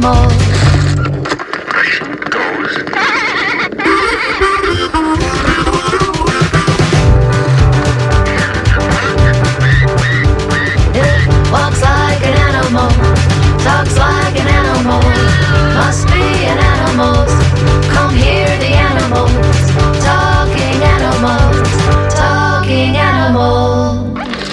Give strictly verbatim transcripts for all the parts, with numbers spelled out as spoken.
animals. It walks like an animal, talks like an animal, must be an animal. Come hear the animals, talking animals, talking animals.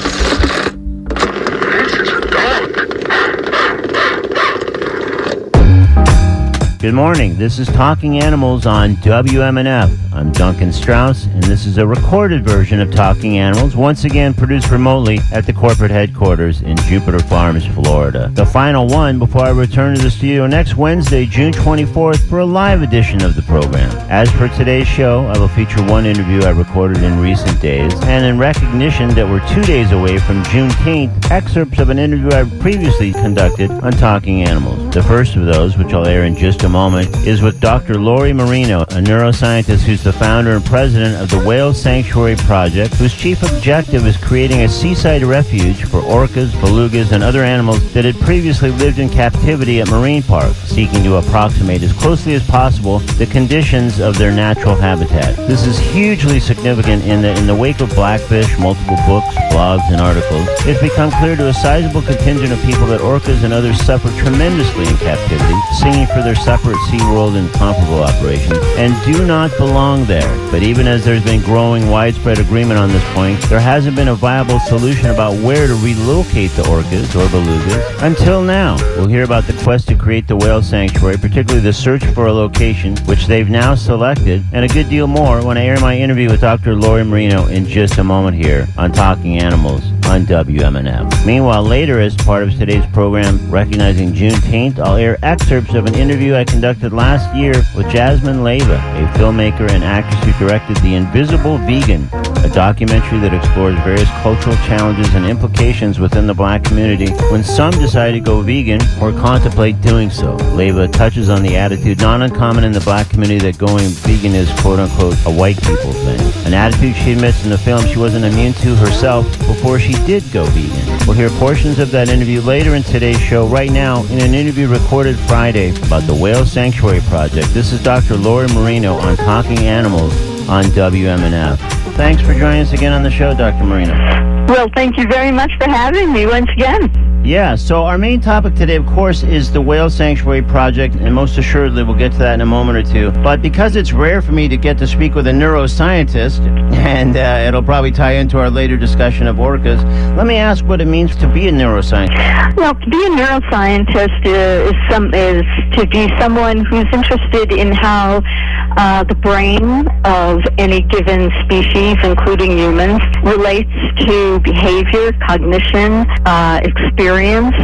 Good morning. This is Talking Animals on W M N F. I'm Duncan Strauss, and this is a recorded version of Talking Animals, once again produced remotely at the corporate headquarters in Jupiter Farms, Florida. The final one before I return to the studio next Wednesday, June twenty-fourth, for a live edition of the program. As for today's show, I will feature one interview I recorded in recent days, and in recognition that we're two days away from Juneteenth, excerpts of an interview I previously conducted on Talking Animals. The first of those, which I'll air in just a moment, is with Doctor Lori Marino, a neuroscientist who's the founder and president of the Whale Sanctuary Project, whose chief objective is creating a seaside refuge for orcas, belugas, and other animals that had previously lived in captivity at marine parks, seeking to approximate as closely as possible the conditions of their natural habitat. This is hugely significant in that in the wake of Blackfish, multiple books, blogs, and articles, it's become clear to a sizable contingent of people that orcas and others suffer tremendously in captivity, singing for their separate SeaWorld and comparable operations, and do not belong there. But even as there's been growing widespread agreement on this point, there hasn't been a viable solution about where to relocate the orcas or belugas until now. We'll hear about the quest to create the whale sanctuary, particularly the search for a location, which they've now selected, and a good deal more when I air my interview with Doctor Lori Marino in just a moment here on Talking Animals on W M N F. Meanwhile, later as part of today's program, recognizing Juneteenth, I'll air excerpts of an interview I conducted last year with Jasmine Leyva, a filmmaker and actress who directed The Invisible Vegan, a documentary that explores various cultural challenges and implications within the black community when some decide to go vegan or contemplate doing so. Leyva touches on the attitude not uncommon in the black community that going vegan is quote-unquote a white people thing, an attitude she admits in the film she wasn't immune to herself before she did go vegan. We'll hear portions of that interview later in today's show. Right now, in an interview recorded Friday about the Whale Sanctuary Project, this is Doctor Lori Marino on Talking Animals on W M N F. Thanks for joining us again on the show, Doctor Marino. Well, thank you very much for having me once again. Yeah, so our main topic today, of course, is the Whale Sanctuary Project, and most assuredly we'll get to that in a moment or two. But because it's rare for me to get to speak with a neuroscientist, and uh, it'll probably tie into our later discussion of orcas, let me ask what it means to be a neuroscientist. Well, to be a neuroscientist is, is, some, is to be someone who's interested in how uh, the brain of any given species, including humans, relates to behavior, cognition, uh, experience,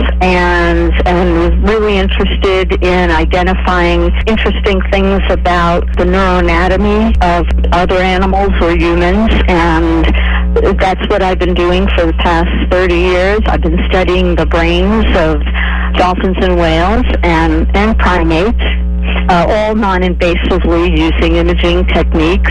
and and really interested in identifying interesting things about the neuroanatomy of other animals or humans, and that's what I've been doing for the past thirty years. I've been studying the brains of dolphins and whales and, and primates, uh, all non-invasively using imaging techniques.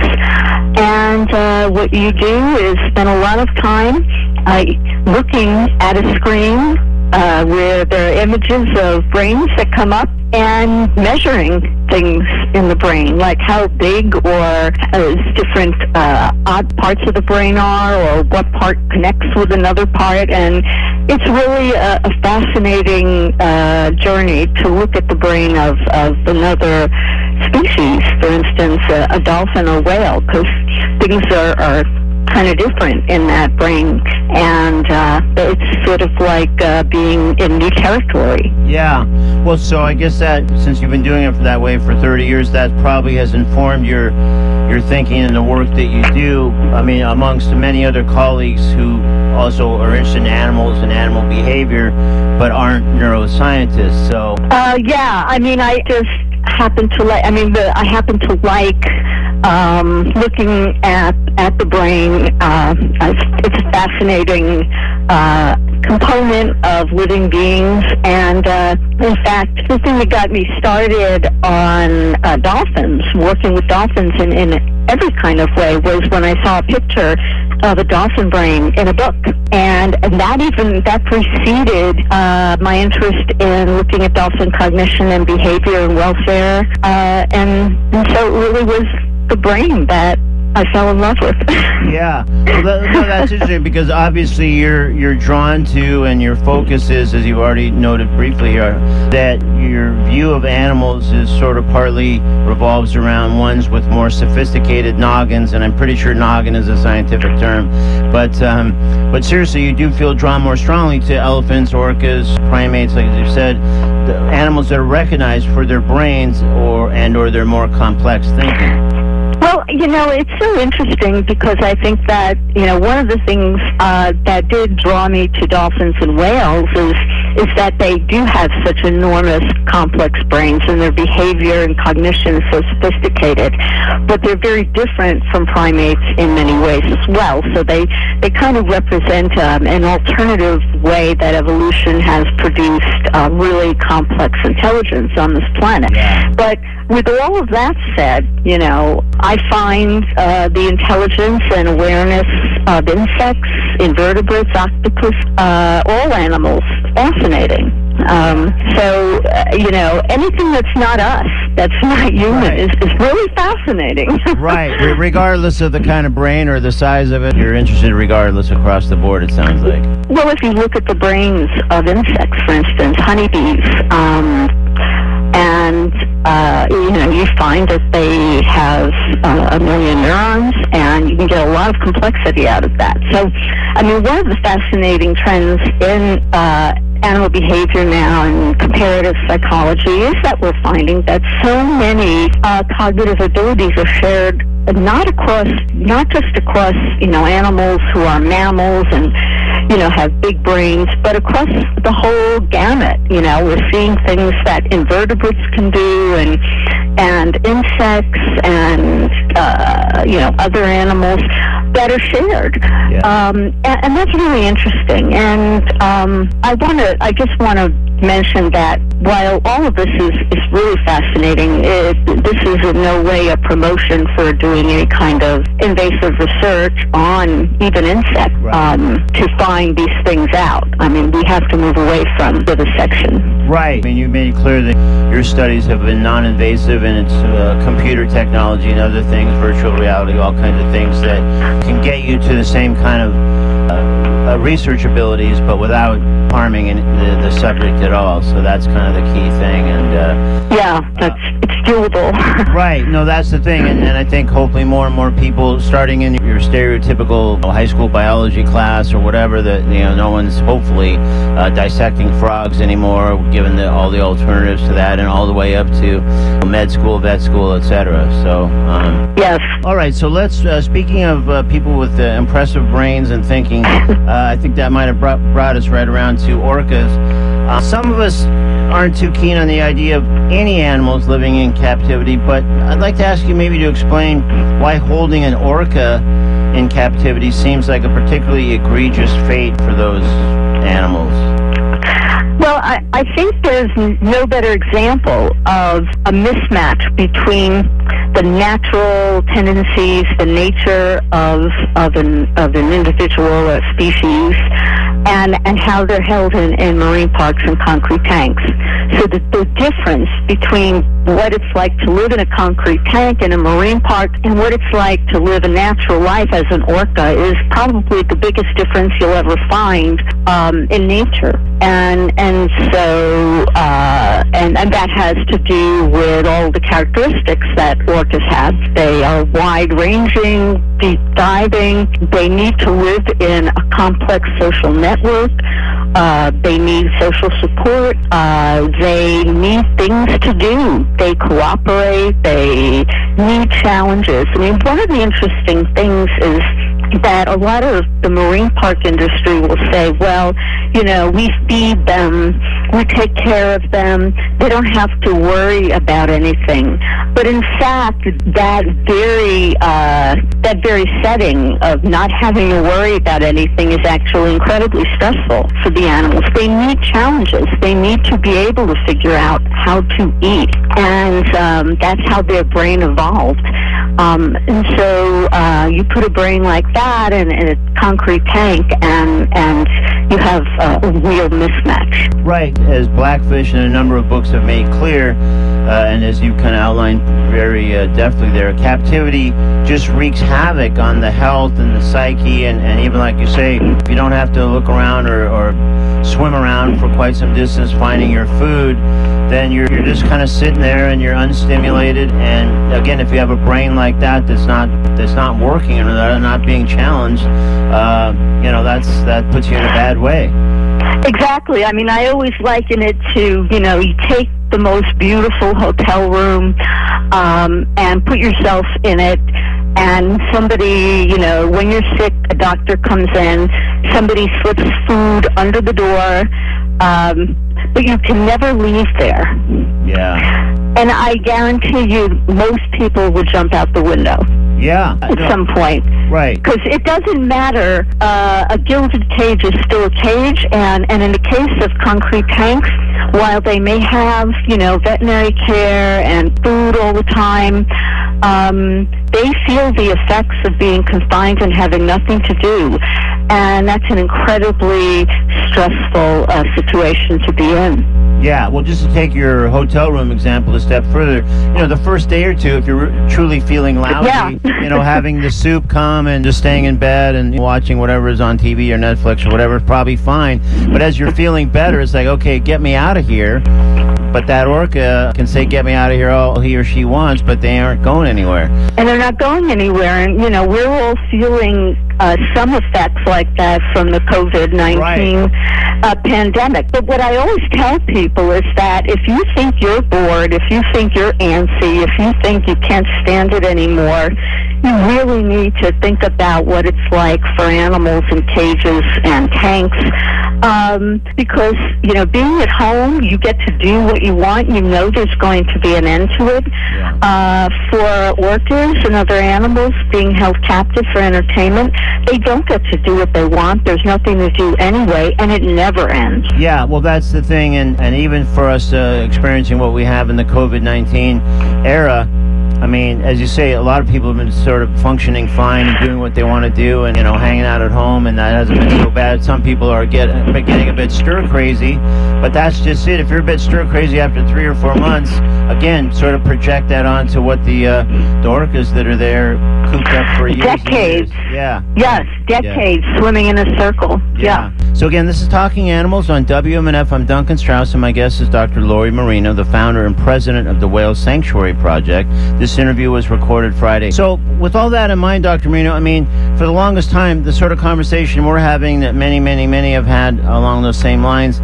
And uh, what you do is spend a lot of time uh, looking at a screen Uh, where there are images of brains that come up and measuring things in the brain, like how big or uh, different uh, odd parts of the brain are, or what part connects with another part. And it's really a, a fascinating uh, journey to look at the brain of, of another species, for instance, a, a dolphin or whale, because things are, are kind of different in that brain, and uh, it's sort of like uh, being in new territory. Yeah, well, so I guess that since you've been doing it for that way for thirty years, that probably has informed your your thinking and the work that you do. I mean, amongst many other colleagues who also are interested in animals and animal behavior, but aren't neuroscientists. So, uh, yeah, I mean, I just happen to like. I mean, the, I happen to like. Um, looking at at the brain, uh, it's a fascinating uh, component of living beings, and uh, in fact, the thing that got me started on uh, dolphins, working with dolphins in, in every kind of way, was when I saw a picture of a dolphin brain in a book. And, and that even, that preceded uh, my interest in looking at dolphin cognition and behavior and welfare. Uh, and, and so it really was the brain that I fell in love with. Yeah, well, that, no, that's interesting because obviously you're you're drawn to, and your focus is, as you've already noted briefly here, that your view of animals is sort of partly revolves around ones with more sophisticated noggins, and I'm pretty sure noggin is a scientific term, but um, but seriously, you do feel drawn more strongly to elephants, orcas, primates, like you said, the animals that are recognized for their brains or and or their more complex thinking. Well, you know, it's so interesting because I think that, you know, one of the things uh, that did draw me to dolphins and whales is is that they do have such enormous, complex brains, and their behavior and cognition is so sophisticated. But they're very different from primates in many ways as well. So they, they kind of represent um, an alternative way that evolution has produced uh, really complex intelligence on this planet. But with all of that said, you know, I find uh, the intelligence and awareness of insects, invertebrates, octopus, uh, all animals fascinating. Um, so, uh, you know, anything that's not us, that's not human, right. is, is really fascinating. Right. Re- regardless of the kind of brain or the size of it, you're interested regardless across the board, it sounds like. Well, if you look at the brains of insects, for instance, honeybees, um, and, uh, you know, you find that they have uh, a million neurons, and you can get a lot of complexity out of that. So, I mean, one of the fascinating trends in uh, animal behavior now and comparative psychology is that we're finding that so many uh, cognitive abilities are shared not across, not just across, you know, animals who are mammals and, you know, have big brains, but across the whole gamut. You know, we're seeing things that invertebrates can do, and and insects, and uh, you know, other animals that are shared. Yeah. Um, and, and that's really interesting. And um, I want to, I just want to mention that while all of this is, is really fascinating, it, this is in no way a promotion for doing any kind of invasive research on even insects right. um, to find these things out. I mean, we have to move away from vivisection. Right. I mean, you made it clear that your studies have been non-invasive, and it's uh, computer technology and other things, virtual reality, all kinds of things that can get you to the same kind of uh, uh, research abilities, but without harming in the, the subject at all. So that's kind of the key thing. And uh, yeah, that's uh, it's doable. Right. No, that's the thing. And, and I think hopefully more and more people, starting in your stereotypical high school biology class or whatever, that, you know, no one's hopefully uh, dissecting frogs anymore, given the, all the alternatives to that, and all the way up to med school, vet school, et cetera. So um, yes. All right. So let's. Uh, speaking of uh, people with uh, impressive brains and thinking, uh, I think that might have brought, brought us right around to orcas. Uh, some of us aren't too keen on the idea of any animals living in captivity, but I'd like to ask you maybe to explain why holding an orca in captivity seems like a particularly egregious fate for those animals. Well, I, I think there's no better example of a mismatch between the natural tendencies, the nature of of an of an individual or species, and and how they're held in, in marine parks and concrete tanks. So the, the difference between what it's like to live in a concrete tank in a marine park and what it's like to live a natural life as an orca is probably the biggest difference you'll ever find um, in nature. And and so uh, and and that has to do with all the characteristics that orcas have. They are wide-ranging, deep diving. They need to live in a complex social network. Uh, they need social support. Uh, they need things to do. They cooperate. They need challenges. I mean, one of the interesting things is that a lot of the marine park industry will say, well, you know, we feed them, we take care of them, they don't have to worry about anything. But in fact, that very uh, that very setting of not having to worry about anything is actually incredibly stressful for the animals. They need challenges. They need to be able to figure out how to eat, and um, that's how their brain evolved. Um, and so uh, you put a brain like that in, in a concrete tank, and and you have uh, a real mismatch. Right, as Blackfish and a number of books have made clear, uh, and as you kind of outlined very uh, deftly there, captivity just wreaks havoc on the health and the psyche, and, and even like you say, if you don't have to look around or, or swim around for quite some distance finding your food, then you're, you're just kind of sitting there and you're unstimulated. And again, if you have a brain like that that's not that's not working or not being challenged, uh, you know, that's that puts you in a bad way. Exactly. I mean, I always liken it to, you know, you take the most beautiful hotel room um, and put yourself in it, and somebody, you know, when you're sick, a doctor comes in, somebody slips food under the door, um, but you can never leave there. Yeah. And I guarantee you, most people would jump out the window. Yeah. At no. some point. Right. Because it doesn't matter. Uh, a gilded cage is still a cage, and, and in the case of concrete tanks, while they may have, you know, veterinary care and food all the time, um, they feel the effects of being confined and having nothing to do. And that's an incredibly stressful uh, situation to be in. Yeah, well, just to take your hotel room example a step further, you know, the first day or two, if you're truly feeling lousy, yeah. you know, having the soup come and just staying in bed and watching whatever is on T V or Netflix or whatever is probably fine. But as you're feeling better, it's like, okay, get me out of here. But that orca can say, get me out of here all he or she wants, but they aren't going anywhere. And they're not going anywhere. And, you know, we're all feeling uh, some effects like that from the COVID nineteen right. uh, pandemic. But what I always tell people is that if you think you're bored, if you think you're antsy, if you think you can't stand it anymore, you really need to think about what it's like for animals in cages and tanks. Um, because, you know, being at home, you get to do what you want. You know there's going to be an end to it. Yeah. Uh, for orcas and other animals being held captive for entertainment, they don't get to do what they want. There's nothing to do anyway, and it never ends. Yeah, well, that's the thing. And, and even for us uh, experiencing what we have in the COVID nineteen era, I mean, as you say, a lot of people have been sort of functioning fine and doing what they want to do and, you know, hanging out at home, and that hasn't been so bad. Some people are get, getting a bit stir-crazy, but that's just it. If you're a bit stir-crazy after three or four months, again, sort of project that onto what the, uh, the orcas that are there cooped up for years. Decades. Years. Yeah. Yes, decades yeah. swimming in a circle. Yeah. yeah. So again, this is Talking Animals on W M N F. I'm Duncan Strauss, and my guest is Doctor Lori Marino, the founder and president of the Whale Sanctuary Project. This interview was recorded Friday. So with all that in mind, Doctor Marino, I mean, for the longest time, the sort of conversation we're having that many, many, many have had along those same lines,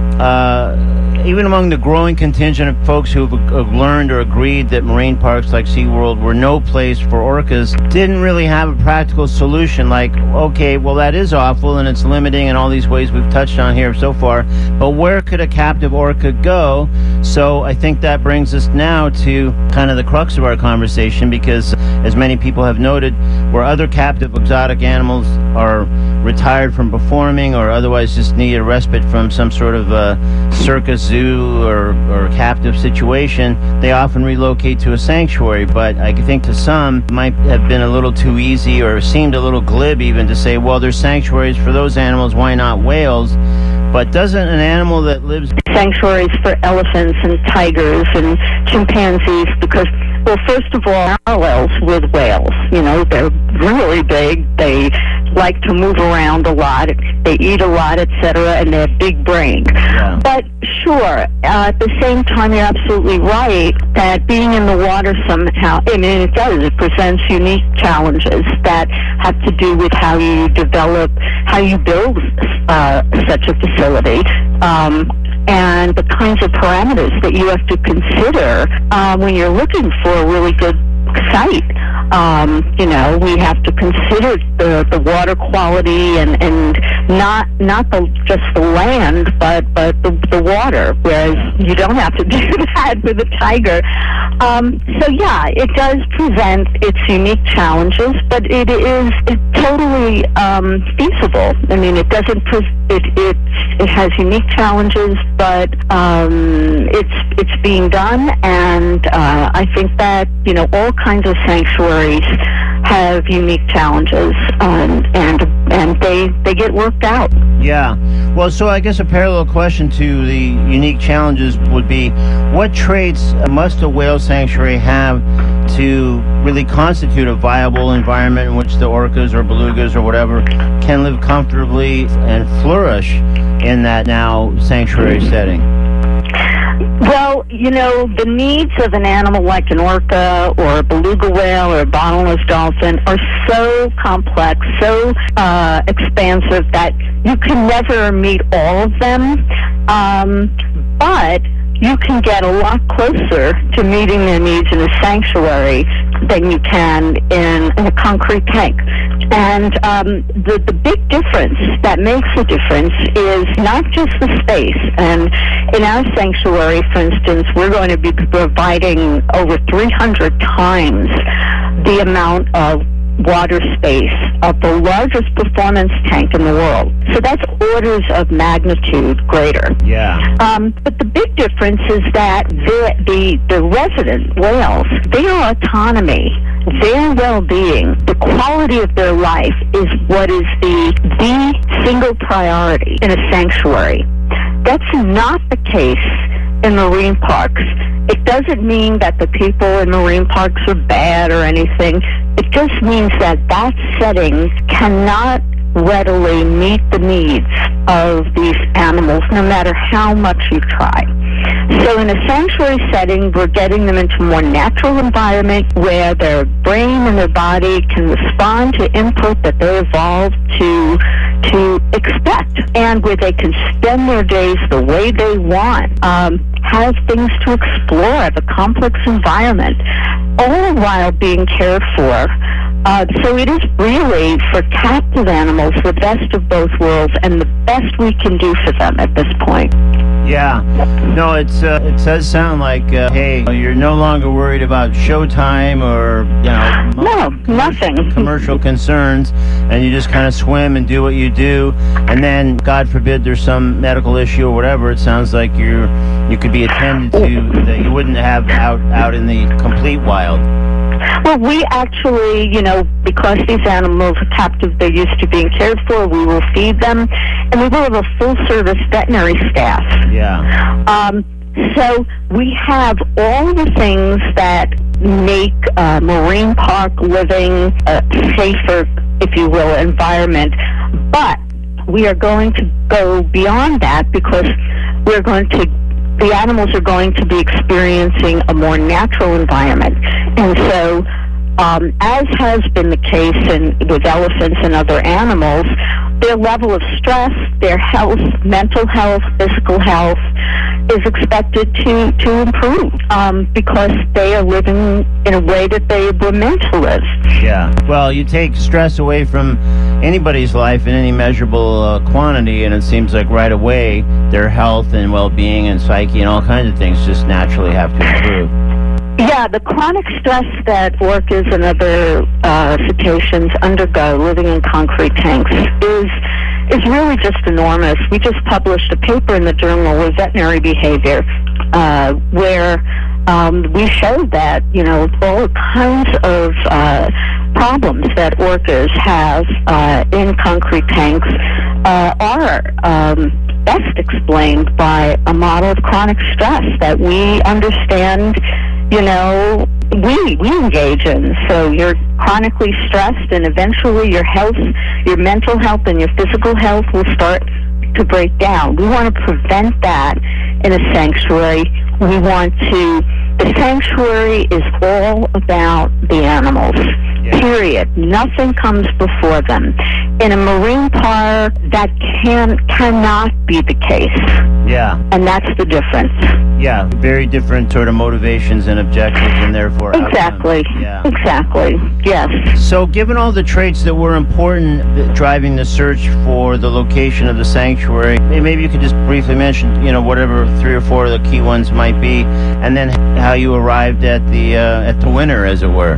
uh, even among the growing contingent of folks who've uh, learned or agreed that marine parks like SeaWorld were no place for orcas, didn't really have a practical solution like, okay, well, that is awful and it's limiting in all these ways we've touched on here so far, but where could a captive orca go? So I think that brings us now to kind of the crux of our conversation, because as many people have noted, where other captive exotic animals are retired from performing or otherwise just need a respite from some sort of uh, circus, zoo, or, or captive situation, they often relocate to a sanctuary. But I think to some, it might have been a little too easy or seemed a little glib even to say, well, there's sanctuaries for those animals, why not whales? But doesn't an animal that lives... Sanctuaries for elephants and tigers and chimpanzees, because, well, first of all, parallels with whales. You know, they're really big, they like to move around a lot, they eat a lot, et cetera, and they have big brains. Yeah. But sure, uh, at the same time, you're absolutely right that being in the water somehow, I mean, it does, it presents unique challenges that have to do with how you develop, how you build uh, such a facility. Um, and the kinds of parameters that you have to consider um, when you're looking for a really good site. Um, you know, we have to consider the, the water quality and, and not not the, just the land, but, but the, the water, whereas you don't have to do that with a tiger. Um, so yeah, it does present its unique challenges, but it is it's totally um, feasible. I mean, it doesn't pre- it it it has unique challenges, but um, it's it's being done, and uh, I think that you know all kinds of sanctuaries have unique challenges, um, and and they they get worked out. Yeah. Well, so I guess a parallel question to the unique challenges would be, what traits must a whale sanctuary have to really constitute a viable environment in which the orcas or belugas or whatever can live comfortably and flourish in that now sanctuary setting? Well, you know, the needs of an animal like an orca or a beluga whale or a bottlenose dolphin are so complex, so uh, expansive that you can never meet all of them. Um, but you can get a lot closer to meeting their needs in a sanctuary than you can in, in a concrete tank. And um, the, the big difference that makes a difference is not just the space. And in our sanctuary, for instance, we're going to be providing over three hundred times the amount of water space of the largest performance tank in the world. So that's orders of magnitude greater. Yeah. Um, but the big difference is that the, the, the resident whales, their autonomy, their well-being, the quality of their life is what is the, the single priority in a sanctuary. That's not the case in marine parks. It doesn't mean that the people in marine parks are bad or anything. It just means that that setting cannot readily meet the needs of these animals, no matter how much you try. So in a sanctuary setting, we're getting them into a more natural environment where their brain and their body can respond to input that they evolved to to expect, and where they can spend their days the way they want, um, have things to explore, have a complex environment, all while being cared for. Uh, so it is really, for captive animals, the best of both worlds and the best we can do for them at this point. Yeah. No, it's uh, it does sound like, uh, hey, you're no longer worried about showtime or, you know, no, nothing. commercial concerns, and you just kind of swim and do what you do. And then, God forbid, there's some medical issue or whatever, it sounds like you're you could be attended to that you wouldn't have out, out in the complete wild. Well, we actually, you know, because these animals are captive, they're used to being cared for, we will feed them, and we will have a full-service veterinary staff. Yeah. Um, so we have all the things that make uh, marine park living a safer, if you will, environment, but we are going to go beyond that because we're going to the animals are going to be experiencing a more natural environment. And so, um, as has been the case in, with elephants and other animals, their level of stress, their health, mental health, physical health, is expected to, to improve um, because they are living in a way that they were meant to live. Yeah. Well, you take stress away from anybody's life in any measurable uh, quantity, and it seems like right away their health and well-being and psyche and all kinds of things just naturally have to improve. Yeah, the chronic stress that orcas and other uh, cetaceans undergo living in concrete tanks is is really just enormous. We just published a paper in the Journal of Veterinary Behavior uh, where um, we showed that, you know, all kinds of uh, problems that orcas have uh, in concrete tanks uh, are um, best explained by a model of chronic stress that we understand, you know, we we engage in. So you're chronically stressed, and eventually your health, your mental health and your physical health will start to break down. We want to prevent that in a sanctuary. We want to, the sanctuary is all about the animals, yeah. Period. Nothing comes before them. In a marine park, that can, cannot be the case. Yeah. And that's the difference. Yeah, very different sort of motivations and objectives, and therefore Exactly. outcomes. Yeah. Exactly. Yes. So, given all the traits that were important that driving the search for the location of the sanctuary, maybe you could just briefly mention, you know, whatever three or four of the key ones might be, and then how you arrived at the uh, at the winner, as it were.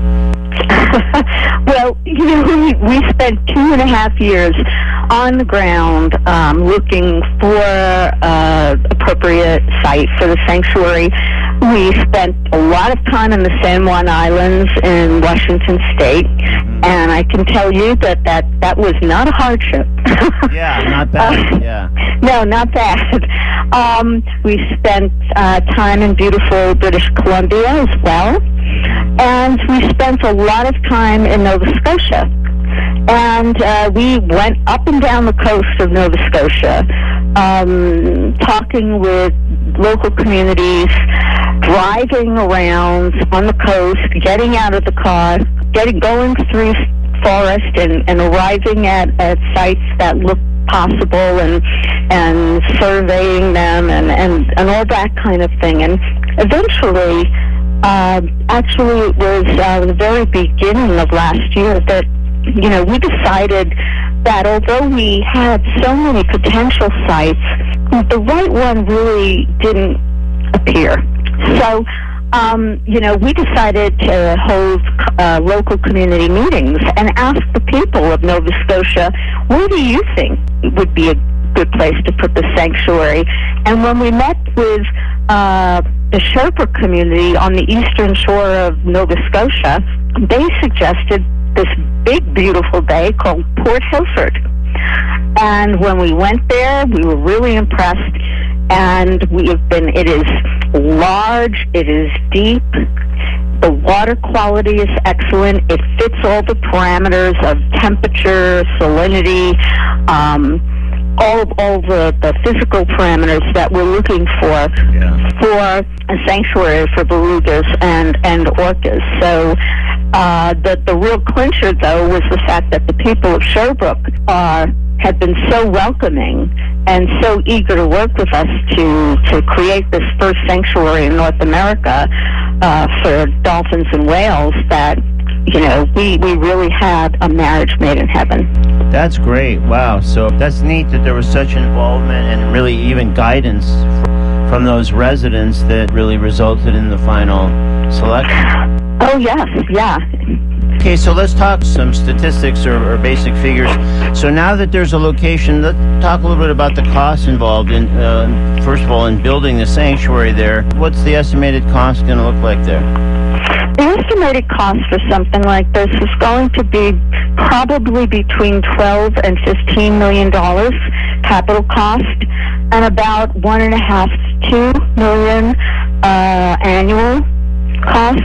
Well, you know, we, we spent two and a half years on the ground um, looking for uh, appropriate site for the sanctuary. We spent a lot of time in the San Juan Islands in Washington State, and I can tell you that that, that was not a hardship. Yeah, not bad. Yeah. No, not bad. Um, we spent uh, time in beautiful British Columbia as well, and we spent a lot of time in Nova Scotia. And uh, we went up and down the coast of Nova Scotia, um, talking with local communities, driving around on the coast, getting out of the car, getting going through forest and, and arriving at, at sites that look possible, and and surveying them and, and, and all that kind of thing. And eventually, uh, actually it was uh, the very beginning of last year that, you know, we decided that although we had so many potential sites, the right one really didn't appear. So, um, you know, we decided to hold uh, local community meetings and ask the people of Nova Scotia, where do you think would be a good place to put the sanctuary? And when we met with uh, the Sherpa community on the eastern shore of Nova Scotia, they suggested this big, beautiful bay called Port Hilford. And when we went there, we were really impressed. And we have been, it is large, it is deep, the water quality is excellent, it fits all the parameters of temperature, salinity, um, all of all the, the physical parameters that we're looking for Yeah. for a sanctuary for belugas and, and orcas. So uh, the, the real clincher, though, was the fact that the people of Sherbrooke are have been so welcoming and so eager to work with us to to create this first sanctuary in North America uh, for dolphins and whales that, you know, we, we really had a marriage made in heaven. That's great. Wow. So that's neat that there was such involvement and really even guidance fr- from those residents that really resulted in the final selection. Oh, yes, yeah. Okay, so let's talk some statistics or, or basic figures. So now that there's a location, let's talk a little bit about the costs involved in, uh, first of all, in building the sanctuary there. What's the estimated cost going to look like there? The estimated cost for something like this is going to be probably between twelve and fifteen million dollars capital cost, and about one and a half to two million uh, annual cost.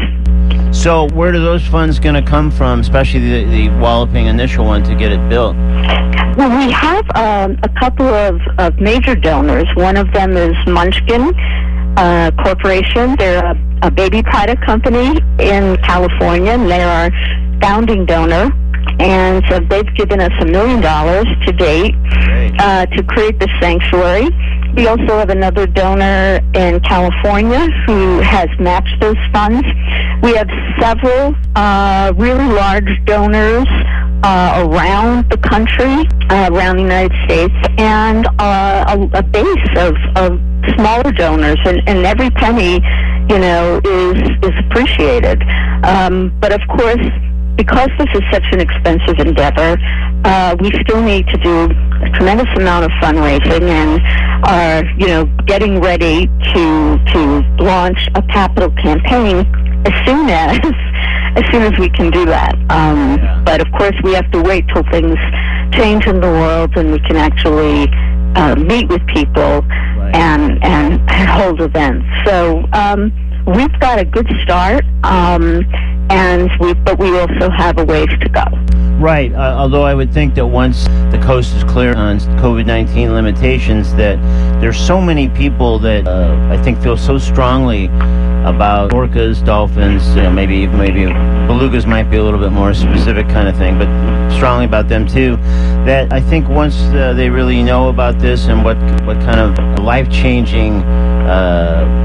So where do those funds going to come from, especially the, the walloping initial one to get it built? Well, we have um, a couple of, of major donors. One of them is Munchkin uh, Corporation. They're a, a baby product company in California, and they are our founding donor. And so they've given us a million dollars to date uh, to create the sanctuary. We also have another donor in California who has matched those funds. We have several uh, really large donors uh, around the country, uh, around the United States, and uh, a, a base of, of smaller donors, and, and every penny, you know, is is appreciated. Um, but of course, because this is such an expensive endeavor, uh, we still need to do a tremendous amount of fundraising and are, you know, getting ready to to launch a capital campaign as soon as as soon as we can do that. Um, Yeah. But of course, we have to wait till things change in the world and we can actually uh, meet with people Right. and, and and hold events. So um, we've got a good start. Um, And we, but we also have a ways to go. Right, uh, although I would think that once the coast is clear on COVID nineteen limitations, that there's so many people that uh, I think feel so strongly about orcas, dolphins, you know, maybe maybe belugas might be a little bit more specific kind of thing, but strongly about them too, that I think once uh, they really know about this and what what kind of life-changing uh,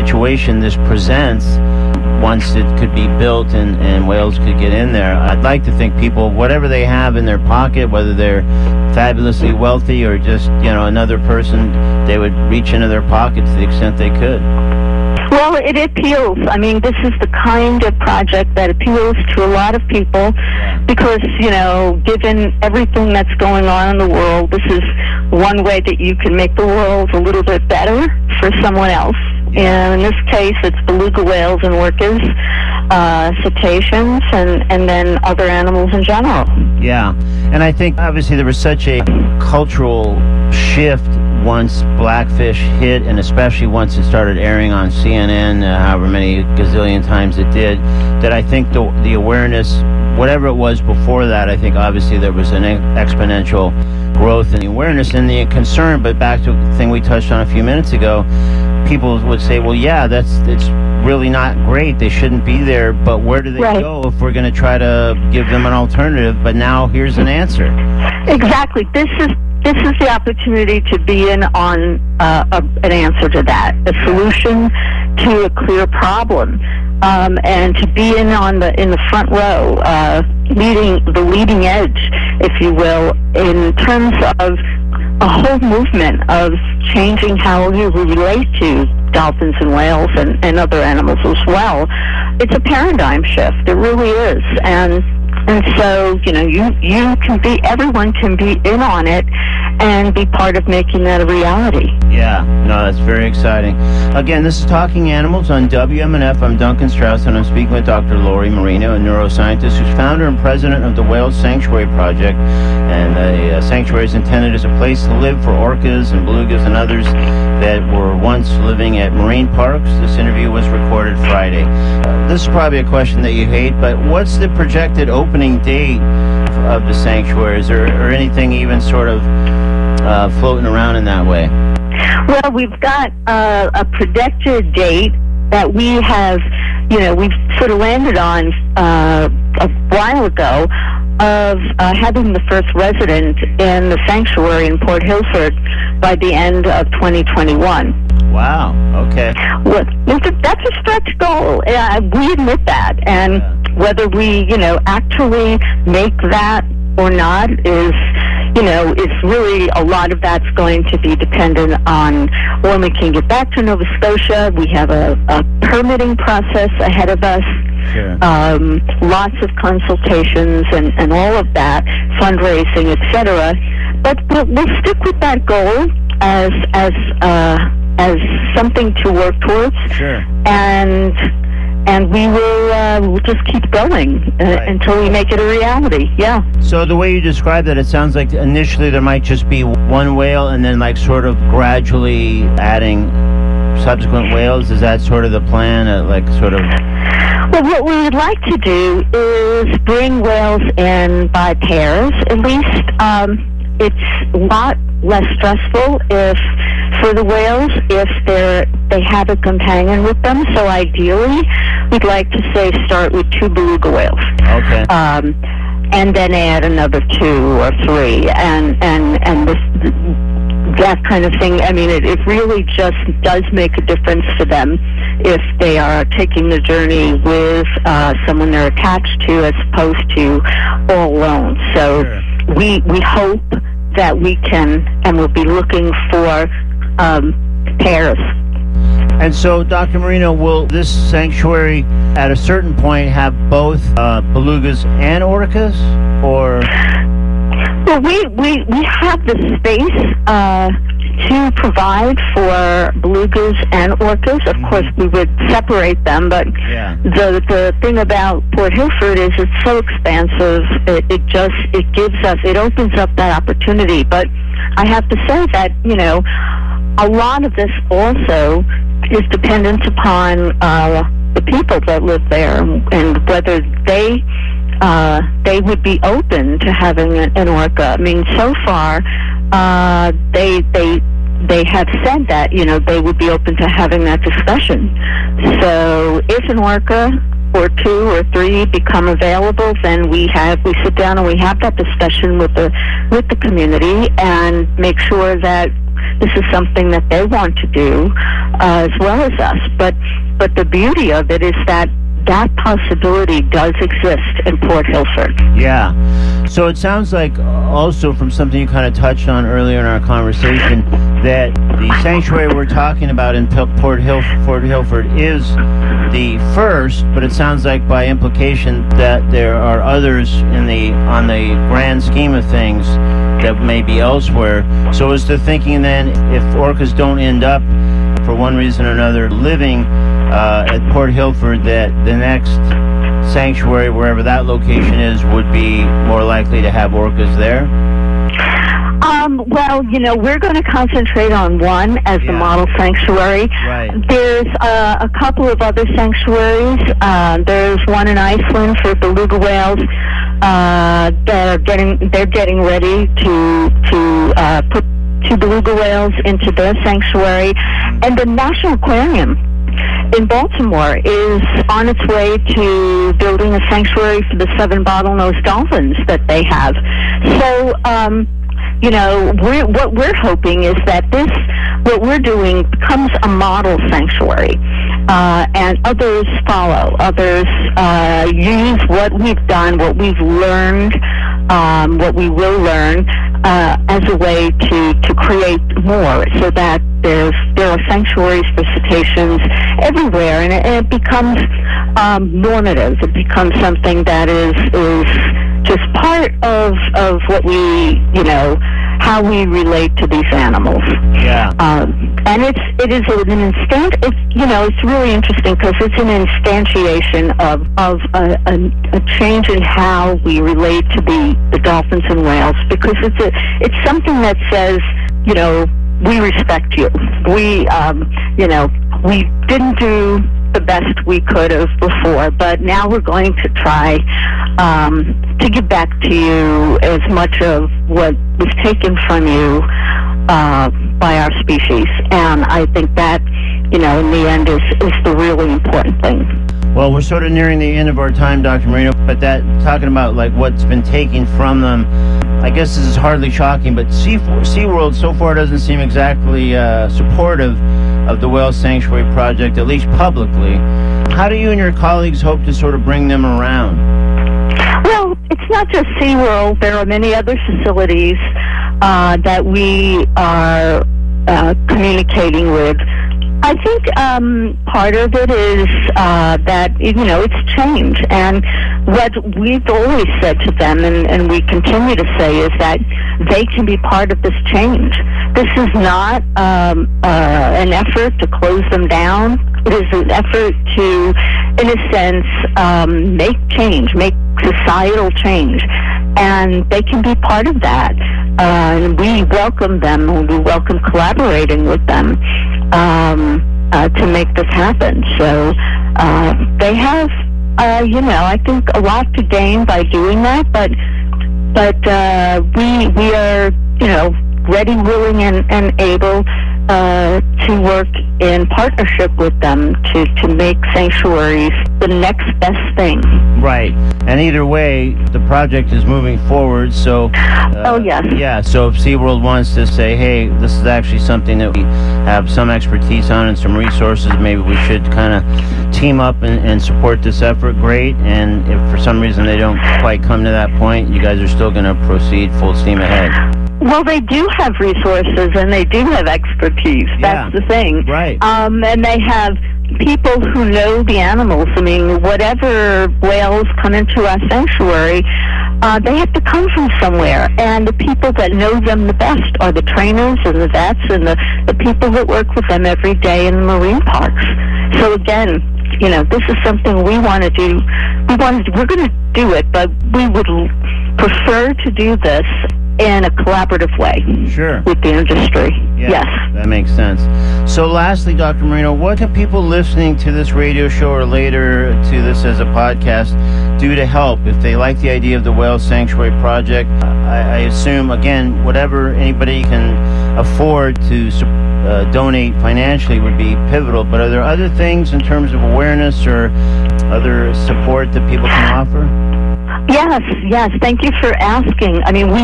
situation this presents once it could be built and, and whales could get in there. I'd like to think people, whatever they have in their pocket, whether they're fabulously wealthy or just, you know, another person, they would reach into their pocket to the extent they could. Well, it appeals. I mean, this is the kind of project that appeals to a lot of people because, you know, given everything that's going on in the world, this is one way that you can make the world a little bit better for someone else. And in this case, it's beluga whales and orcas, uh, cetaceans, and, and then other animals in general. Yeah, and I think obviously there was such a cultural shift once Blackfish hit, and especially once it started airing on C N N, uh, however many gazillion times it did, that I think the the awareness, whatever it was before that, I think obviously there was an exponential growth in the awareness and the concern. But back to the thing we touched on a few minutes ago, people would say, well, yeah, that's it's really not great. They shouldn't be there, but where do they right. go if we're going to try to give them an alternative? But now here's an answer. Exactly. This is This is the opportunity to be in on uh, a, an answer to that, a solution to a clear problem, um, and to be in on the in the front row, uh, leading the leading edge, if you will, in terms of a whole movement of changing how you relate to dolphins and whales and, and other animals as well. It's a paradigm shift. It really is, and. And so, you know, you, you can be, everyone can be in on it and be part of making that a reality. Yeah, no, that's very exciting. Again, this is Talking Animals on W M N F. I'm Duncan Strauss, and I'm speaking with Doctor Lori Marino, a neuroscientist who's founder and president of the Whale Sanctuary Project. And the uh, sanctuary is intended as a place to live for orcas and belugas and others that were once living at marine parks. This interview was recorded Friday. Uh, this is probably a question that you hate, but what's the projected opening date of the sanctuary? Is there or anything even sort of uh, floating around in that way? Well, we've got uh, a projected date that we have, you know, we've sort of landed on uh, a while ago of uh, having the first resident in the sanctuary in Port Hilford by the end of twenty twenty-one. Wow, okay. Well, that's a stretch goal. Uh, we admit that. And yeah. whether we, you know, actually make that or not is, you know, it's really a lot of that's going to be dependent on when we can get back to Nova Scotia. We have a, a permitting process ahead of us. Sure. Um, lots of consultations and, and all of that, fundraising, et cetera. But we'll, we'll stick with that goal as as uh, as something to work towards. Sure. And and we will uh, we'll just keep going uh, right. until we make it a reality. Yeah. So the way you describe that, it sounds like initially there might just be one whale, and then like sort of gradually adding subsequent whales. Is that sort of the plan? Uh, like sort of. Well, what we would like to do is bring whales in by pairs. At least um, it's a lot less stressful if for the whales if they're they have a companion with them. So ideally, we'd like to say start with two beluga whales. Okay. Um, and then add another two or three, and and and this. that kind of thing. I mean, it, it really just does make a difference to them if they are taking the journey with uh, someone they're attached to as opposed to all alone. So Sure. we we hope that we can, and we'll be looking for um, pairs. And so, Doctor Marino, will this sanctuary at a certain point have both uh, belugas and orcas, or? Well, we, we, we have the space uh, to provide for belugas and orcas. Of Mm-hmm. course, we would separate them, but Yeah. the the thing about Port Hilford is it's so expansive. It, it just it gives us it opens up that opportunity. But I have to say that you know a lot of this also is dependent upon uh, the people that live there and whether they. Uh, they would be open to having an, an orca. I mean, so far, uh, they they they have said that you know they would be open to having that discussion. So, if an orca or two or three become available, then we have we sit down and we have that discussion with the with the community and make sure that this is something that they want to do uh, as well as us. But but the beauty of it is that that possibility does exist in Port Hilford. Yeah. So it sounds like also from something you kind of touched on earlier in our conversation that the sanctuary we're talking about in Port Hilf- Port Hilford is the first, but it sounds like by implication that there are others in the on the grand scheme of things that may be elsewhere. So is the thinking then, if orcas don't end up for one reason or another living uh, at Port Hilford, that the next sanctuary, wherever that location is, would be more likely to have orcas there? Um, well, you know, we're going to concentrate on one as Yeah. the model sanctuary. Right. There's uh, a couple of other sanctuaries. Uh, there's one in Iceland for beluga whales uh, that are getting they're getting ready to to uh, put two beluga whales into their sanctuary, and the National Aquarium in Baltimore is on its way to building a sanctuary for the seven bottlenose dolphins that they have. So, um, you know, we're, what we're hoping is that this, what we're doing, becomes a model sanctuary, uh, and others follow. Others uh, use what we've done, what we've learned, um, what we will learn, uh, as a way to, to create more, so that there's there are sanctuaries for cetaceans everywhere, and it, and it becomes um, normative. It becomes something that is is just part of of what we, you know, how we relate to these animals. Yeah. Um, and it's it is an instant. It's you know it's really interesting because it's an instantiation of of a, a, a change in how we relate to the, the dolphins and whales, because it's a it's something that says, you know, we respect you. We um, you know we didn't do the best we could have before, but now we're going to try um, to give back to you as much of what was taken from you uh, by our species. And I think that, you know, in the end is, is the really important thing. Well, we're sort of nearing the end of our time, Doctor Marino, but that, talking about like what's been taken from them, I guess this is hardly shocking, but Sea, SeaWorld so far doesn't seem exactly uh, supportive of the Whale Sanctuary Project, at least publicly. How do you and your colleagues hope to sort of bring them around? Well, it's not just SeaWorld. There are many other facilities uh, that we are uh, communicating with. I think um, part of it is uh, that, you know, it's change. And what we've always said to them, and, and we continue to say, is that they can be part of this change. This is not um, uh, an effort to close them down. It is an effort to, in a sense, um, make change, make societal change. And they can be part of that. Uh, and we welcome them, and we welcome collaborating with them um, uh, to make this happen. So uh, they have, uh, you know, I think a lot to gain by doing that, but but uh, we we are, you know, ready, willing, and, and able uh, to work in partnership with them to, to make sanctuaries the next best thing. Right. And either way, the project is moving forward, so... Uh, oh, yes. Yeah, so if SeaWorld wants to say, hey, this is actually something that we have some expertise on and some resources, maybe we should kind of team up and, and support this effort, great. And if for some reason they don't quite come to that point, you guys are still going to proceed full steam ahead. Well, they do have resources and they do have expertise. That's Yeah, the thing. right. Um, and they have people who know the animals. I mean, whatever whales come into our sanctuary, uh, they have to come from somewhere. And the people that know them the best are the trainers and the vets and the, the people that work with them every day in the marine parks. So again, you know, this is something we want to do. We want to, we're going to do it, but we would prefer to do this in a collaborative way. Sure. With the industry. Yeah, Yes. that makes sense. So lastly, Doctor Marino, what can people listening to this radio show or later to this as a podcast do to help if they like the idea of the Whale Sanctuary Project? I, I assume, again, whatever anybody can afford to uh, donate financially would be pivotal, but are there other things in terms of awareness or other support that people can offer? Yes, yes. Thank you for asking. I mean, we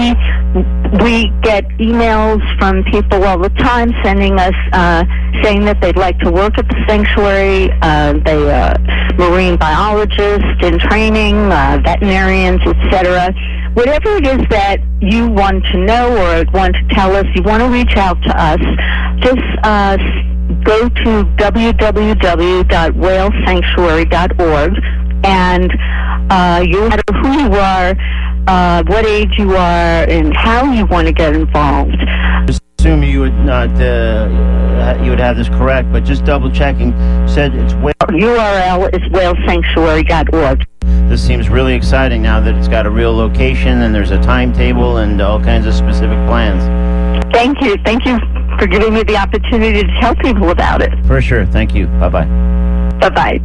we get emails from people all the time sending us, uh, saying that they'd like to work at the sanctuary. Uh, they are marine biologists in training, uh, veterinarians, et cetera. Whatever it is that you want to know or want to tell us, you want to reach out to us, just uh, go to w w w dot whale sanctuary dot org, and uh, no matter who you are, uh, what age you are, and how you want to get involved. Assume you would not, uh, you would have this correct, but just double checking. Said it's whale. U R L is whale sanctuary dot org. This seems really exciting now that it's got a real location and there's a timetable and all kinds of specific plans. Thank you. Thank you for giving me the opportunity to tell people about it. For sure. Thank you. Bye-bye. Bye-bye.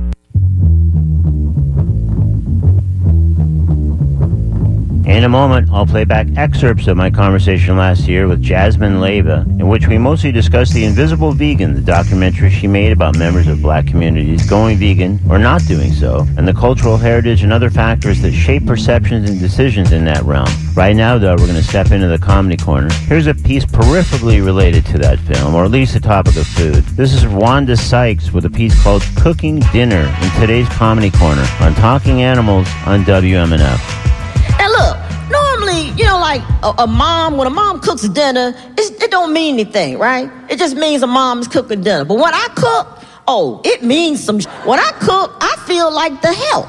In a moment, I'll play back excerpts of my conversation last year with Jasmine Leyva, in which we mostly discussed The Invisible Vegan, the documentary she made about members of black communities going vegan or not doing so, and the cultural heritage and other factors that shape perceptions and decisions in that realm. Right now, though, we're going to step into the comedy corner. Here's a piece peripherally related to that film, or at least the topic of food. This is Wanda Sykes with a piece called Cooking Dinner in today's Comedy Corner on Talking Animals on W M N F. And look, normally, you know, like a, a mom, when a mom cooks dinner, it's, it don't mean anything, right? It just means a mom is cooking dinner. But when I cook, oh, it means some sh- When I cook, I feel like the help.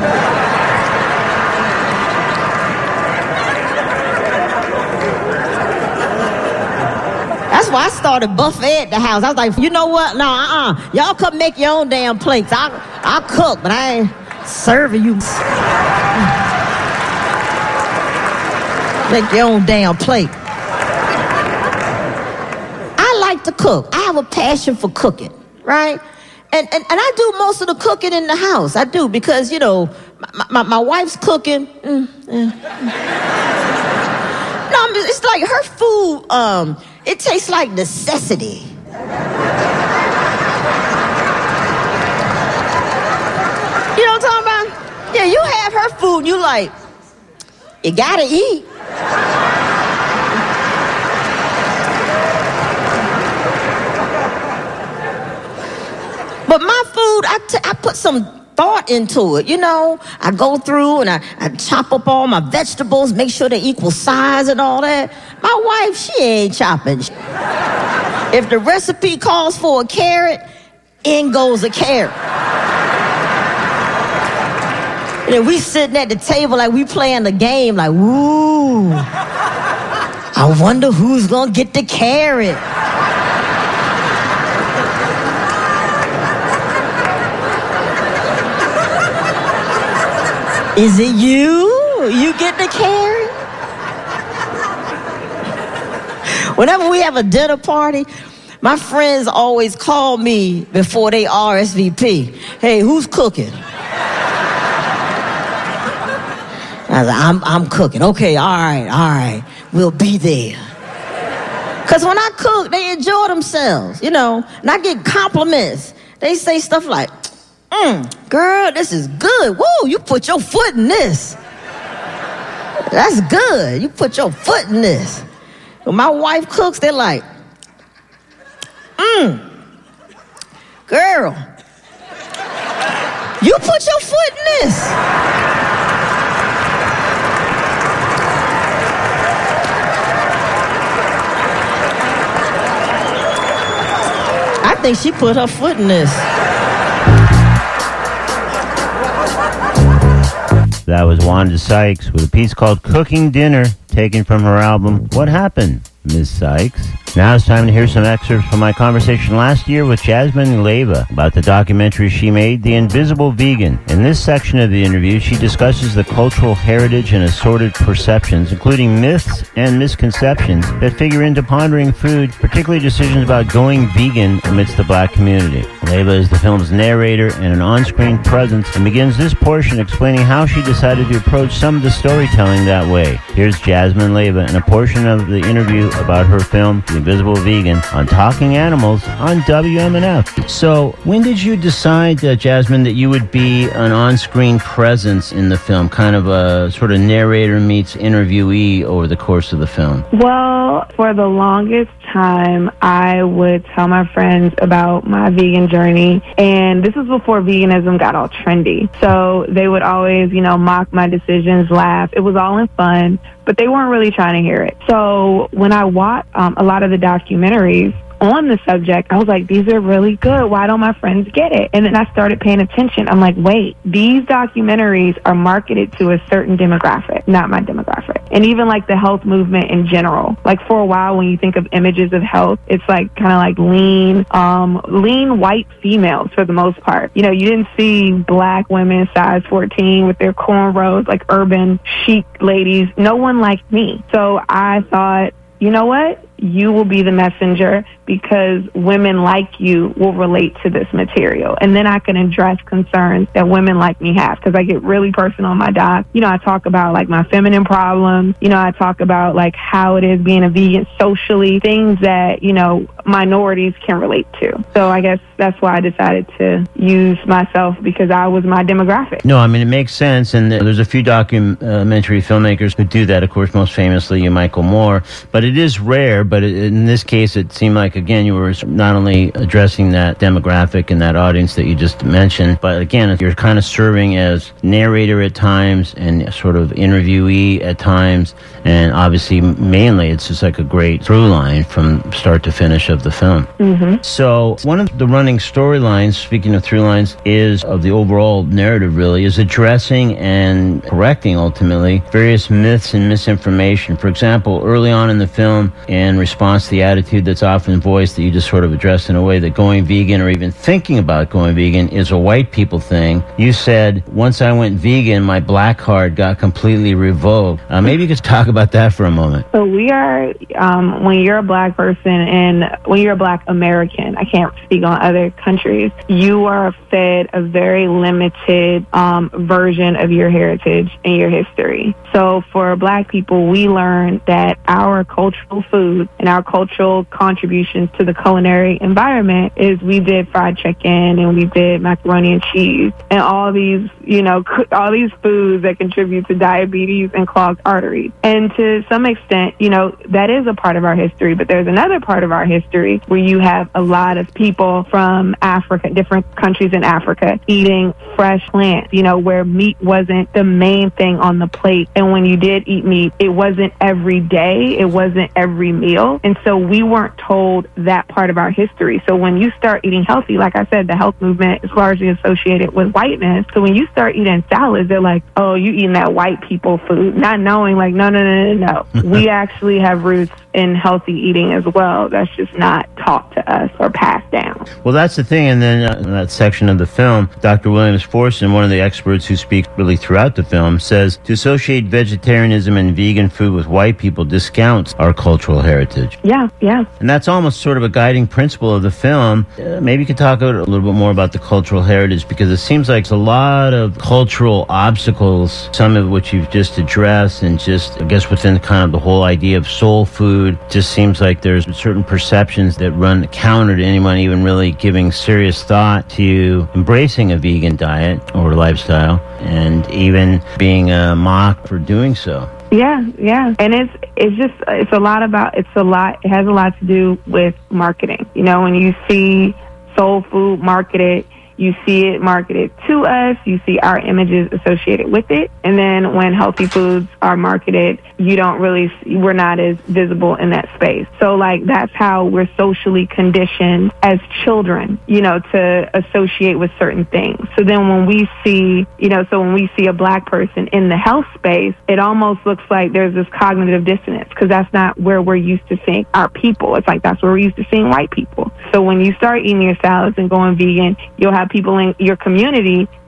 That's why I started buffet at the house. I was like, you know what? No, uh-uh. Y'all come make your own damn plates. I'll, I'll cook, but I ain't serving you. Make your own damn plate. I like to cook. I have a passion for cooking, right? And, and and I do most of the cooking in the house. I do because, you know, my, my, my wife's cooking. Mm, mm. No, it's like her food, um, it tastes like necessity. You know what I'm talking about? Yeah, you have her food and you like, you gotta eat. But my food, I, t- I put some thought into it, you know. I go through and I, I chop up all my vegetables, make sure they're equal size and all that. My wife, she ain't chopping. If the recipe calls for a carrot, in goes a carrot. And then we sitting at the table like we playing the game, like, ooh, I wonder who's gonna get the carrot. Is it you? You get the carrot? Whenever we have a dinner party, my friends always call me before they R S V P. Hey, who's cooking? I was like, I'm, I'm cooking. Okay, all right, all right. We'll be there. Because when I cook, they enjoy themselves, you know. And I get compliments. They say stuff like, mm, girl, this is good. Woo, you put your foot in this. That's good. You put your foot in this. When my wife cooks, they're like, mm, girl, you put your foot in this. I think she put her foot in this. That was Wanda Sykes with a piece called Cooking Dinner, taken from her album, What Happened, Miss Sykes? Now it's time to hear some excerpts from my conversation last year with Jasmine Leyva about the documentary she made, The Invisible Vegan. In this section of the interview, she discusses the cultural heritage and assorted perceptions, including myths and misconceptions that figure into pondering food, particularly decisions about going vegan amidst the black community. Leyva is the film's narrator and an on-screen presence and begins this portion explaining how she decided to approach some of the storytelling that way. Here's Jasmine Leyva and a portion of the interview you about her film, The Invisible Vegan, on Talking Animals on W M N F. So, when did you decide, uh, Jasmine, that you would be an on-screen presence in the film, kind of a sort of narrator meets interviewee over the course of the film? Well, for the longest time, I would tell my friends about my vegan journey, and this was before veganism got all trendy. So they would always, you know, mock my decisions, laugh. It was all in fun, but they weren't really trying to hear it. So when I watched um, a lot of the documentaries on the subject, I was like, these are really good. Why don't my friends get it? And then I started paying attention. I'm like, wait, these documentaries are marketed to a certain demographic, not my demographic. And even like the health movement in general. Like for a while, when you think of images of health, it's like kind of like lean, um, lean white females for the most part. You know, you didn't see black women size fourteen with their cornrows, like urban chic ladies. No one liked me. So I thought, you know what? You will be the messenger because women like you will relate to this material. And then I can address concerns that women like me have, because I get really personal in my doc. You know, I talk about like my feminine problems. You know, I talk about like how it is being a vegan socially, things that, you know, minorities can relate to. So I guess that's why I decided to use myself, because I was my demographic. No, I mean, it makes sense. And there's a few documentary filmmakers who do that. Of course, most famously, you, Michael Moore. But it is rare. But in this case, it seemed like, again, you were not only addressing that demographic and that audience that you just mentioned, but again, you're kind of serving as narrator at times and sort of interviewee at times. And obviously, mainly, it's just like a great through line from start to finish of the film. Mm-hmm. So one of the running storylines, speaking of through lines, is of the overall narrative, really, is addressing and correcting, ultimately, various myths and misinformation. For example, early on in the film, in response to the attitude that's often voiced that you just sort of addressed in a way that going vegan or even thinking about going vegan is a white people thing, you said, once I went vegan, my black card got completely revoked. Uh, maybe you could talk about that for a moment. So we are, um, when you're a black person and when you're a black American, I can't speak on other countries, you are fed a very limited um, version of your heritage and your history. So for black people, we learned that our cultural food and our cultural contributions to the culinary environment is we did fried chicken and we did macaroni and cheese and all these, you know, all these foods that contribute to diabetes and clogged arteries. And to some extent, you know, that is a part of our history, but there's another part of our history where you have a lot of people from Africa, different countries in Africa, eating fresh plants, you know, where meat wasn't the main thing on the plate. And when you did eat meat, it wasn't every day, it wasn't every meal. And so we weren't told that part of our history. So when you start eating healthy, like I said, the health movement is largely associated with whiteness. So when you start eating salads, they're like, oh, you eating that white people food, not knowing like, no, no, no, no, no. We actually have roots in healthy eating as well. That's just not taught to us or passed down. Well, that's the thing. And then uh, in that section of the film, Doctor Williams Forson, one of the experts who speaks really throughout the film, says to associate vegetarianism and vegan food with white people discounts our cultural heritage. Yeah, yeah. And that's almost sort of a guiding principle of the film. Uh, maybe you could talk a little bit more about the cultural heritage, because it seems like a lot of cultural obstacles, some of which you've just addressed, and just, I guess, within kind of the whole idea of soul food, just seems like there's certain perceptions that run counter to anyone even really giving serious thought to embracing a vegan diet or lifestyle, and even being uh, mocked for doing so. Yeah, yeah. And it's it's just, it's a lot about, it's a lot, it has a lot to do with marketing. You know, when you see soul food marketed, you see it marketed to us, you see our images associated with it. And then when healthy foods are marketed, you don't really, we're not as visible in that space. So like, that's how we're socially conditioned as children, you know, to associate with certain things. So then when we see, you know, so when we see a black person in the health space, it almost looks like there's this cognitive dissonance, because that's not where we're used to seeing our people. It's like, that's where we're used to seeing white people. So when you start eating your salads and going vegan, you'll have people in your community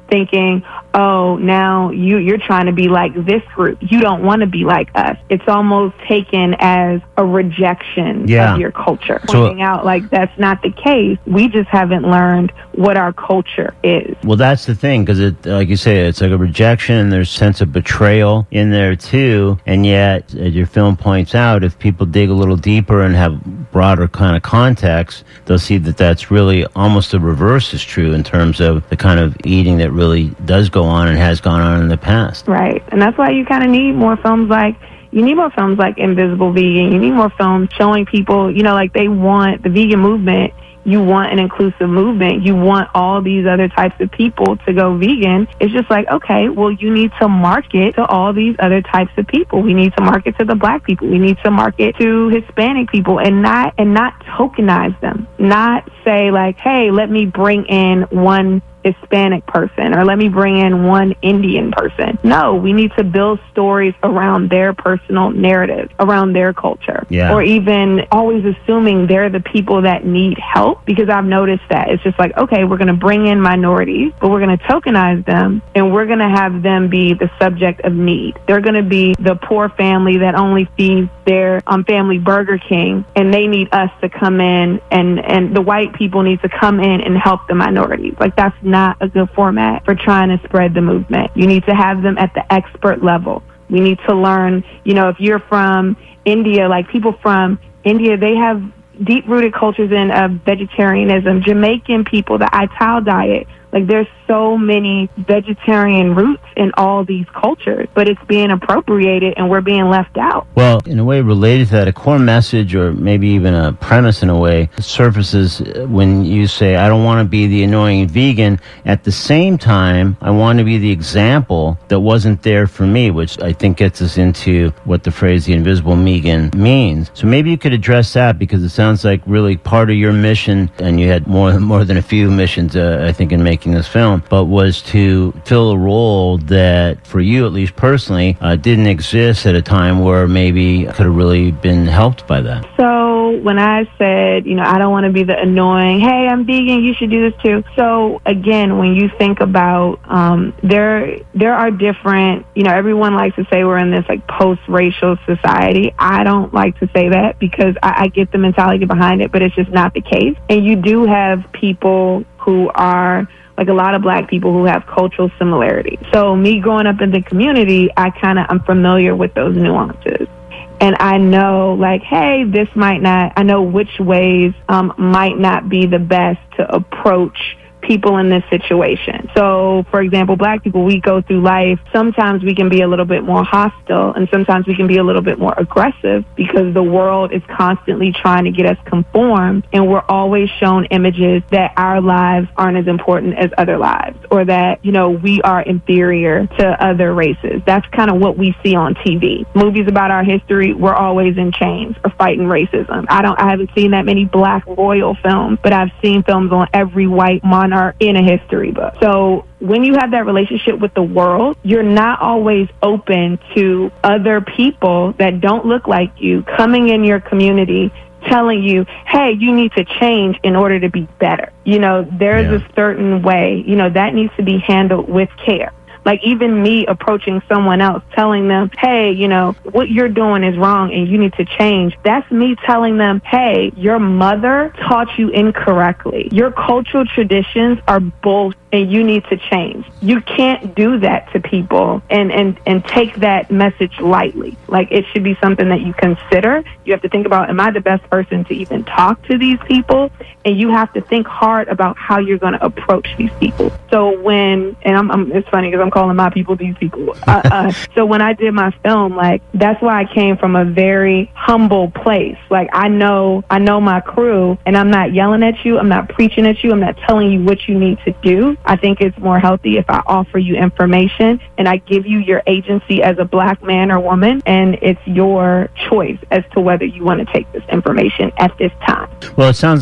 thinking, oh, now you, you're trying to be like this group. You don't want to be like us. It's almost taken as a rejection yeah. of your culture. So, pointing out like that's not the case. We just haven't learned what our culture is. Well, that's the thing, because it, like you say, it's like a rejection, and there's a sense of betrayal in there too. And yet, as your film points out, if people dig a little deeper and have broader kind of context, they'll see that that's really almost the reverse is true in terms of the kind of eating that really does go on and has gone on in the past. Right. And that's why you kind of need more films like You need more films like Invisible Vegan. You need more films showing people, you know, like they want the vegan movement. You want an inclusive movement. You want all these other types of people to go vegan. It's just like, okay, well, you need to market to all these other types of people. We need to market to the black people. We need to market to Hispanic people and not, and not tokenize them. Not say like, hey, let me bring in one Hispanic person or let me bring in one Indian person. No, we need to build stories around their personal narrative, around their culture. Yeah. Or even always assuming they're the people that need help, because I've noticed that. It's just like, okay, we're going to bring in minorities, but we're going to tokenize them and we're going to have them be the subject of need. They're going to be the poor family that only feeds their um, family Burger King, and they need us to come in, and, and the white people need to come in and help the minorities. Like, that's not a good format for trying to spread the movement. You need to have them at the expert level. We need to learn, you know, if you're from India, like people from India, they have deep-rooted cultures in uh, vegetarianism. Jamaican people, the Ital diet. Like, there's so many vegetarian roots in all these cultures, but it's being appropriated and we're being left out. Well, in a way related to that, a core message or maybe even a premise in a way surfaces when you say, I don't want to be the annoying vegan. At the same time, I want to be the example that wasn't there for me, which I think gets us into what the phrase the invisible vegan means. So maybe you could address that, because it sounds like really part of your mission, and you had more, more than a few missions, uh, I think, in making this film, but was to fill a role that, for you at least personally, uh, didn't exist at a time where maybe could have really been helped by that. So when I said, you know, I don't want to be the annoying, hey, I'm vegan, you should do this too. So again, when you think about, um, there, there are different, you know, everyone likes to say we're in this like post-racial society. I don't like to say that, because I, I get the mentality behind it, but it's just not the case. And you do have people who are like a lot of black people who have cultural similarities. So me growing up in the community, I kind of, I'm familiar with those nuances. And I know, like, hey, this might not, I know which ways um, might not be the best to approach people in this situation. So, for example, black people, we go through life, sometimes we can be a little bit more hostile, and sometimes we can be a little bit more aggressive, because the world is constantly trying to get us conformed, and we're always shown images that our lives aren't as important as other lives, or that, you know, we are inferior to other races. That's kind of what we see on T V. Movies about our history, we're always in chains or fighting racism. I don't, I haven't seen that many black royal films, but I've seen films on every white monarch in a history book. So when you have that relationship with the world, you're not always open to other people that don't look like you coming in your community telling you, hey, you need to change in order to be better. You know, there's Yeah. a certain way, you know, that needs to be handled with care. Like, even me approaching someone else, telling them, hey, you know, what you're doing is wrong and you need to change. That's me telling them, hey, your mother taught you incorrectly. Your cultural traditions are bullshit and you need to change. You can't do that to people and, and, and take that message lightly. Like, it should be something that you consider. You have to think about, am I the best person to even talk to these people? And you have to think hard about how you're going to approach these people. So when, and I'm, I'm it's funny because I'm calling my people these people. Uh, uh, so when I did my film, like, that's why I came from a very humble place. Like, I know, I know my crew, and I'm not yelling at you. I'm not preaching at you. I'm not telling you what you need to do. I think it's more healthy if I offer you information and I give you your agency as a black man or woman, and it's your choice as to whether you want to take this information at this time. Well, it sounds like really in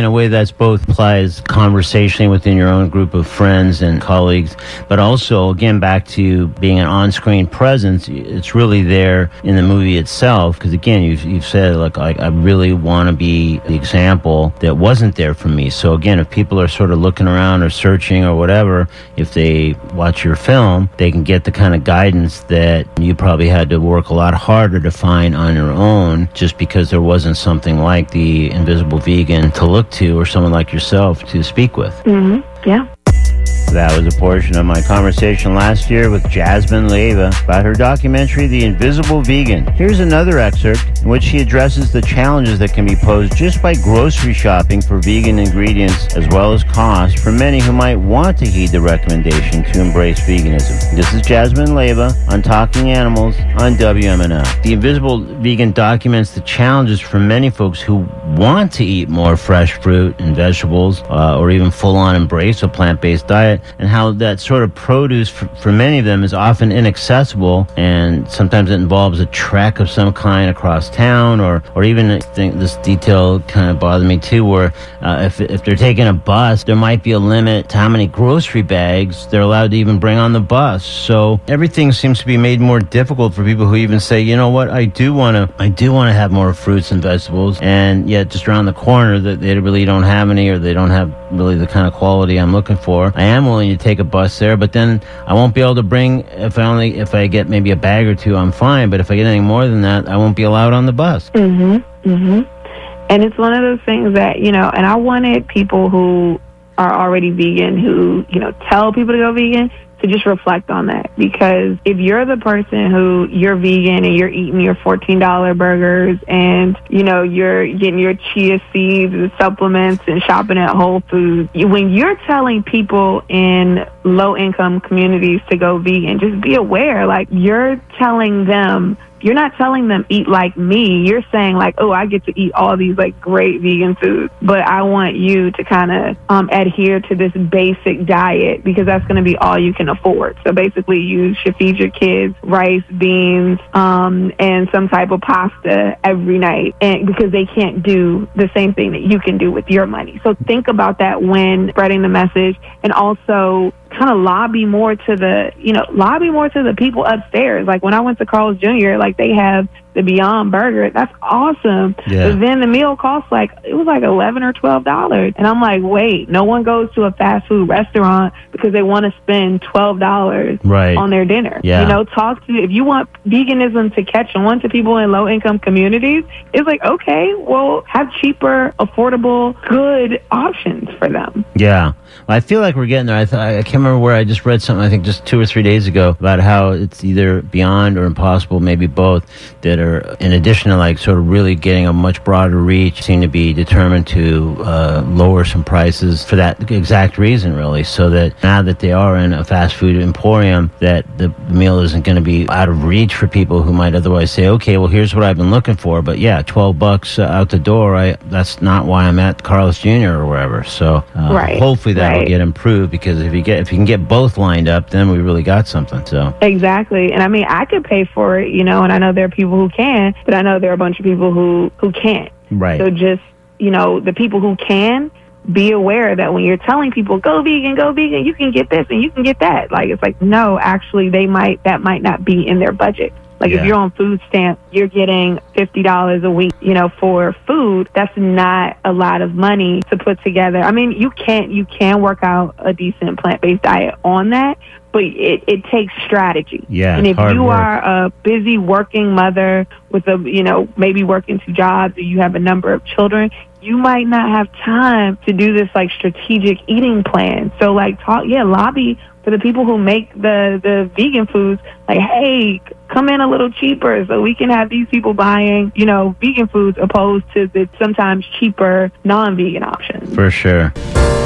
in a way that's both applies conversationally within your own group of friends and colleagues, but also, again, back to being an on-screen presence. It's really there in the movie itself, because again, you've, you've said, like, I, I really want to be the example that wasn't there for me. So again, if people are sort of looking around or searching or whatever, if they watch your film, they can get the kind of guidance that you probably had to work a lot harder to find on your own, just because there wasn't something like the Invisible Vegan to look to, or someone like yourself to speak with. Mm-hmm. Yeah. That was a portion of my conversation last year with Jasmine Leyva about her documentary, The Invisible Vegan. Here's another excerpt in which she addresses the challenges that can be posed just by grocery shopping for vegan ingredients, as well as cost for many who might want to heed the recommendation to embrace veganism. This is Jasmine Leyva on Talking Animals on W M N F. The Invisible Vegan documents the challenges for many folks who want to eat more fresh fruit and vegetables, uh, or even full-on embrace a plant-based diet, and how that sort of produce for, for many of them is often inaccessible, and sometimes it involves a trek of some kind across town, or or even, I think this detail kind of bothered me too, where uh, if, if they're taking a bus, there might be a limit to how many grocery bags they're allowed to even bring on the bus. So everything seems to be made more difficult for people who even say, you know what, I do want to I do want to have more fruits and vegetables, and yet just around the corner that they really don't have any, or they don't have really the kind of quality I'm looking for. I am willing to take a bus there, but then I won't be able to bring, if I only if I get maybe a bag or two, I'm fine, but if I get anything more than that, I won't be allowed on the bus. Mm-hmm. Mm-hmm. And it's one of those things that, you know, and I wanted people who are already vegan, who, you know, tell people to go vegan, to just reflect on that. Because if you're the person who you're vegan and you're eating your fourteen dollar burgers, and, you know, you're getting your chia seeds and supplements and shopping at Whole Foods, when you're telling people in low income communities to go vegan, just be aware, like, you're telling them, you're not telling them eat like me. You're saying, like, oh, I get to eat all these, like, great vegan foods, but I want you to kind of um, adhere to this basic diet, because that's going to be all you can afford. So basically, you should feed your kids rice, beans, um, and some type of pasta every night, and because they can't do the same thing that you can do with your money. So think about that when spreading the message, and also kind of lobby more to the, you know, lobby more to the people upstairs. Like when I went to Carl's Junior, like they have the Beyond Burger. That's awesome. Yeah. But then the meal costs like, it was like eleven or twelve dollars. And I'm like, wait, no one goes to a fast food restaurant because they want to spend twelve dollars right. on their dinner. Yeah. You know, talk to, if you want veganism to catch on to people in low income communities, it's like, okay, well, have cheaper, affordable, good options for them. Yeah. Well, I feel like we're getting there. I, th- I can't remember where I just read something, I think just two or three days ago, about how it's either Beyond or Impossible, maybe both, that are, in addition to like sort of really getting a much broader reach, seem to be determined to uh, lower some prices for that exact reason, really, so that now that they are in a fast food emporium, that the meal isn't going to be out of reach for people who might otherwise say, okay, well, here's what I've been looking for, but yeah, twelve bucks uh, out the door, I, that's not why I'm at Carl's Junior or wherever. So uh, right. hopefully that will get improved, because if you get if you can get both lined up, then we really got something. So exactly. And I mean, I could pay for it, you know, and I know there are people who can, but I know there are a bunch of people who who can't. Right. So just, you know, the people who can, be aware that when you're telling people go vegan, go vegan, you can get this and you can get that, like, it's like, no, actually they might that might not be in their budget. Like yeah. if you're on food stamps, you're getting fifty dollars a week, you know, for food. That's not a lot of money to put together. I mean, you can't, you can work out a decent plant-based diet on that, but it, it takes strategy. Yeah, and if you work. are a busy working mother with a, you know, maybe working two jobs, or you have a number of children, you might not have time to do this like strategic eating plan. So like talk, yeah, lobby for the people who make the, the vegan foods, like, hey, come in a little cheaper so we can have these people buying, you know, vegan foods opposed to the sometimes cheaper non-vegan options. For sure.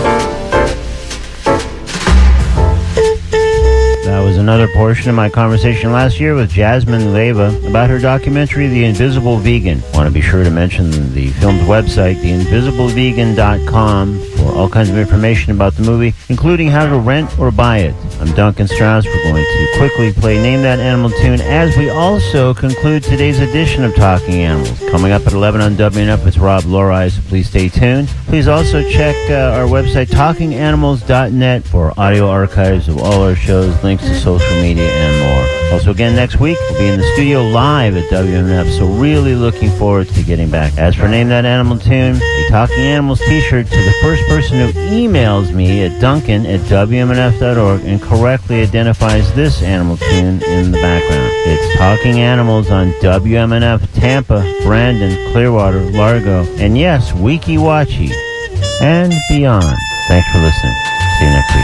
That was another portion of my conversation last year with Jasmine Leyva about her documentary, The Invisible Vegan. I want to be sure to mention the film's website, the invisible vegan dot com, for for all kinds of information about the movie, including how to rent or buy it. I'm Duncan Strauss. We're going to quickly play Name That Animal tune as we also conclude today's edition of Talking Animals. Coming up at eleven on W N F, it's Rob Lorai, so please stay tuned. Please also check uh, our website, talking animals dot net, for audio archives of all our shows, links to social media, and more. Also, again, next week, we'll be in the studio live at W M N F, so really looking forward to getting back. As for Name That Animal tune, a Talking Animals t-shirt to the first person who emails me at duncan at W M N F dot org and correctly identifies this animal tune in the background. It's Talking Animals on W M N F, Tampa, Brandon, Clearwater, Largo, and yes, Weeki Wachee, and beyond. Thanks for listening. See you next week.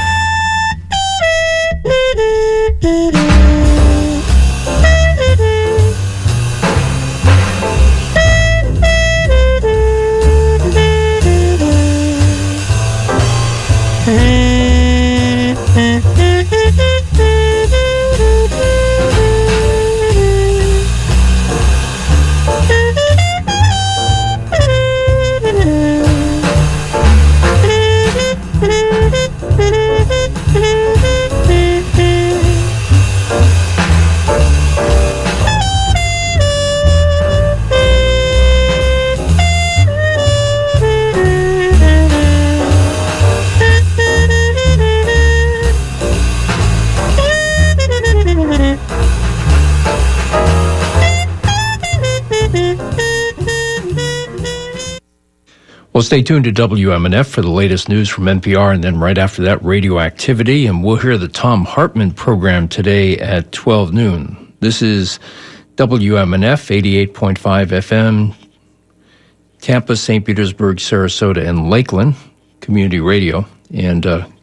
Well, stay tuned to W M N F for the latest news from N P R, and then right after that, Radioactivity, and we'll hear the Tom Hartman program today at twelve noon. This is W M N F, eighty-eight point five F M, Tampa, Saint Petersburg, Sarasota, and Lakeland Community Radio, and uh,